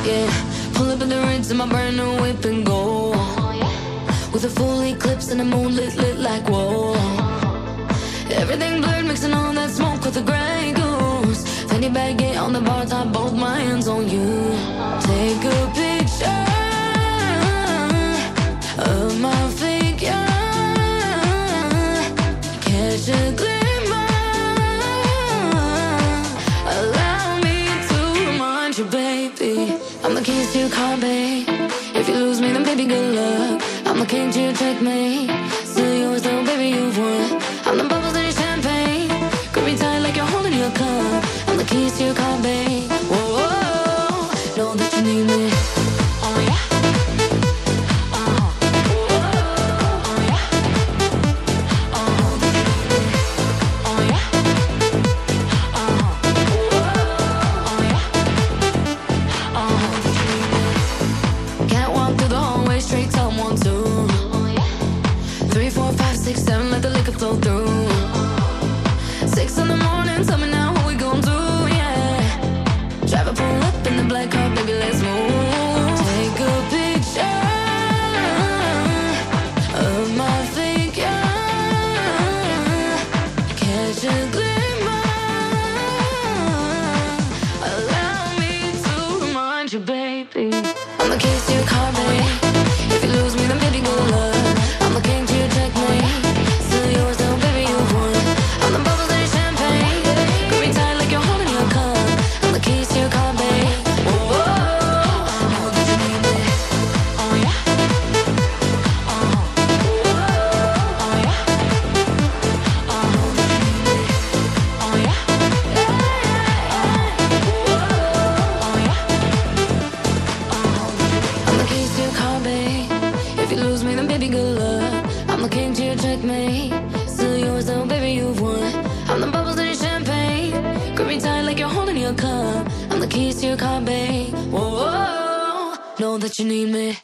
Yeah, pull up in the rinse in my brand new whip and go. With a full eclipse and the moon lit like whoa. Everything blurred, mixing all that smoke with the Grey Goose. Fanny baguette on the bar top, both my hands on you. Take a picture of my figure, catch a glimmer. Allow me to remind you, baby, I'm the keys to your car, babe. If you lose me, then baby, good luck. I'm the king to your checkmate. Still yours though, baby, you've won. I'm the bubbles in your champagne. Grip me tight like you're holding your cup. I'm the keys to your car, babe. Whoa, whoa, whoa. Know that you need me. Oh yeah. Let the liquor flow through. 6 in the morning, tell me now what we gon' do, yeah. Drive a pull up in the black car, baby, let's move. Take a picture of my figure, catch a glimmer. Allow me to remind you, baby, I'm the keys to your car, baby. If you lose me, then baby, good luck. I'm the king to your checkmate. If you lose me, then baby, good luck. I'm the king to your checkmate. Still yours though, baby, you've won. I'm the bubbles in your champagne. Grip me tight like you're holding your cup. I'm the keys to your car, babe. Whoa, whoa, know that you need me.